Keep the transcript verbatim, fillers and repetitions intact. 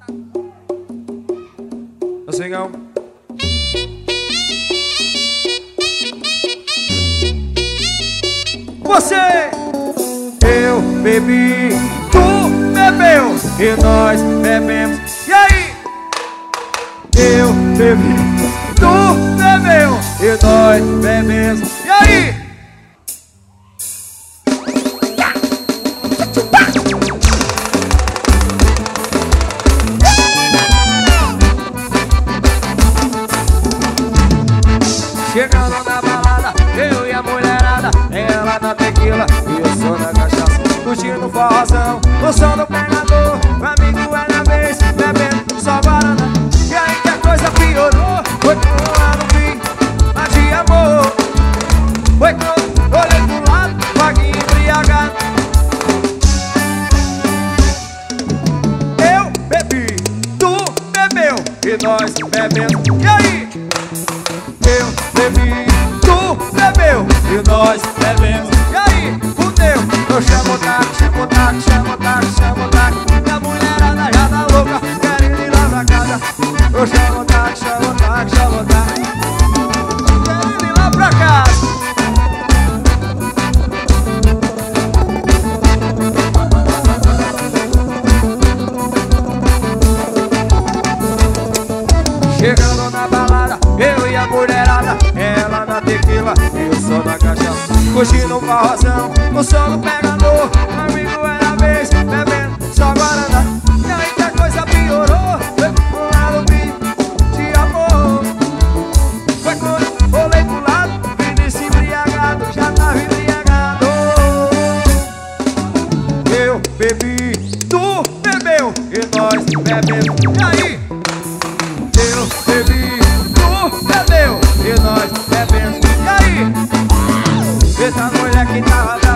Cigão. Você, eu bebi, tu bebeu e nós bebemos. E aí? Eu bebi, tu bebeu e nós bebemos. E aí? Chegando na balada, eu e a mulherada, ela na tequila e eu sou na cachaça. Curtindo o forrozão, o som do pegador, o amigo é na vez, bebendo só guaraná. E aí que a coisa piorou, foi quando eu não vi a de amor. Foi quando olhei pro lado, vaguinho embriagado. Eu bebi, tu bebeu e nós bebemos. E aí? Eu bebi, tu bebeu e nós bebemos. E aí, fudeu? Eu chamo o táxi, chamo o táxi, chamo o táxi, chamo o táxi. E a mulherada já tá louca, querendo ir lá pra casa. Eu chamo o táxi, chamo o táxi, chamo o táxi, querendo ir lá pra casa. Chegando na balada, eu e a mulherada, ela na tequila, eu sou na cachaça. Curtindo o forrozão, o som do pegador, o amigo é na vez, bebendo só guaraná. E aí que a coisa piorou, foi pro lado de amor. Foi quando olhei pro lado, Vinícius embriagado, já tava embriagado. Eu bebi, tu bebeu e nós bebemos. E aí? Eu bebi, tu bebeu e nós bebemos. E aí? Essa mulher que tava